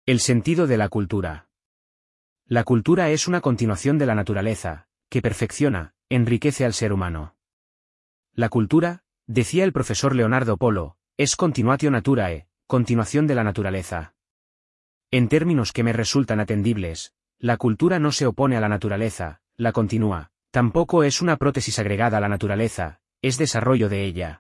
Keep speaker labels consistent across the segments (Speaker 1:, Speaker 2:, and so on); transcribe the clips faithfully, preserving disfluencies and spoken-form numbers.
Speaker 1: El sentido de la cultura. La cultura es una continuación de la naturaleza, que perfecciona, enriquece al ser humano. La cultura, decía el profesor Leonardo Polo, es continuatio naturae, continuación de la naturaleza. En términos que me resultan atendibles, la cultura no se opone a la naturaleza, la continúa, tampoco es una prótesis agregada a la naturaleza, es desarrollo de ella.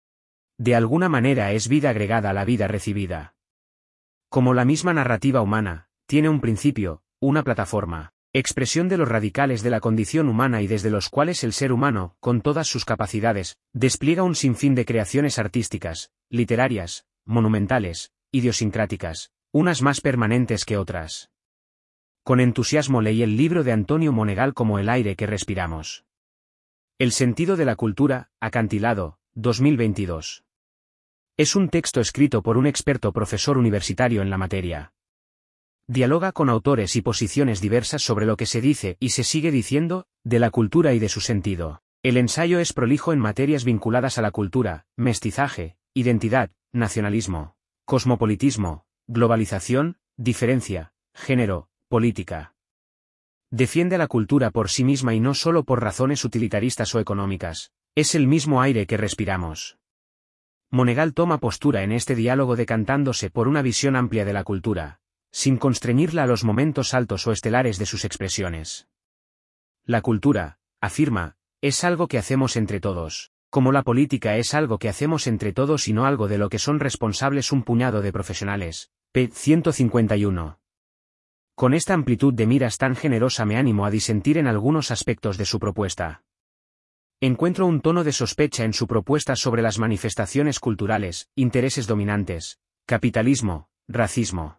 Speaker 1: De alguna manera es vida agregada a la vida recibida. Como la misma narrativa humana, tiene un principio, una plataforma, expresión de los radicales de la condición humana y desde los cuales el ser humano, con todas sus capacidades, despliega un sinfín de creaciones artísticas, literarias, monumentales, idiosincráticas, unas más permanentes que otras. Con entusiasmo leí el libro de Antonio Monegal como El aire que respiramos. El sentido de la cultura, acantilado, dos mil veintidós. Es un texto escrito por un experto profesor universitario en la materia. Dialoga con autores y posiciones diversas sobre lo que se dice y se sigue diciendo, de la cultura y de su sentido. El ensayo es prolijo en materias vinculadas a la cultura, mestizaje, identidad, nacionalismo, cosmopolitismo, globalización, diferencia, género, política. Defiende la cultura por sí misma y no solo por razones utilitaristas o económicas. Es el mismo aire que respiramos. Monegal toma postura en este diálogo decantándose por una visión amplia de la cultura, sin constreñirla a los momentos altos o estelares de sus expresiones. La cultura, afirma, es algo que hacemos entre todos, como la política es algo que hacemos entre todos y no algo de lo que son responsables un puñado de profesionales. P. ciento cincuenta y uno. Con esta amplitud de miras tan generosa me animo a disentir en algunos aspectos de su propuesta. Encuentro un tono de sospecha en su propuesta sobre las manifestaciones culturales, intereses dominantes, capitalismo, racismo.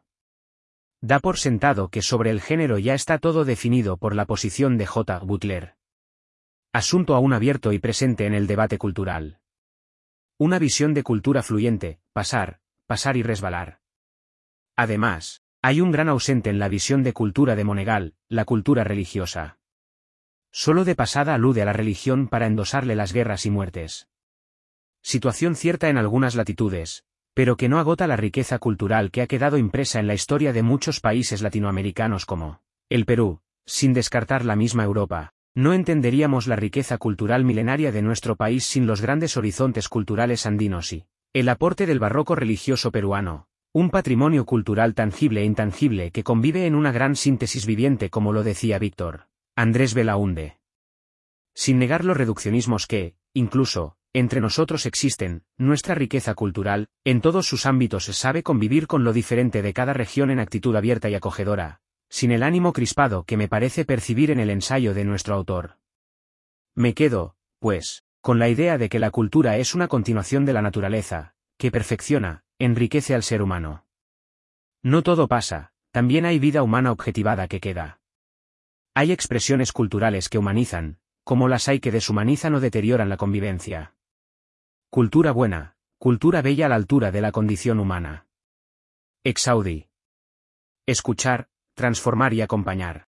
Speaker 1: Da por sentado que sobre el género ya está todo definido por la posición de J. Butler. Asunto aún abierto y presente en el debate cultural. Una visión de cultura fluyente, pasar, pasar y resbalar. Además, hay un gran ausente en la visión de cultura de Monegal, la cultura religiosa. Solo de pasada alude a la religión para endosarle las guerras y muertes. Situación cierta en algunas latitudes, pero que no agota la riqueza cultural que ha quedado impresa en la historia de muchos países latinoamericanos como el Perú, sin descartar la misma Europa. No entenderíamos la riqueza cultural milenaria de nuestro país sin los grandes horizontes culturales andinos y el aporte del barroco religioso peruano, un patrimonio cultural tangible e intangible que convive en una gran síntesis viviente como lo decía Víctor Andrés Belaúnde. Sin negar los reduccionismos que, incluso, entre nosotros existen, nuestra riqueza cultural, en todos sus ámbitos sabe convivir con lo diferente de cada región en actitud abierta y acogedora, sin el ánimo crispado que me parece percibir en el ensayo de nuestro autor. Me quedo, pues, con la idea de que la cultura es una continuación de la naturaleza, que perfecciona, enriquece al ser humano. No todo pasa, también hay vida humana objetivada que queda. Hay expresiones culturales que humanizan, como las hay que deshumanizan o deterioran la convivencia. Cultura buena, cultura bella a la altura de la condición humana. Exaudi. Escuchar, transformar y acompañar.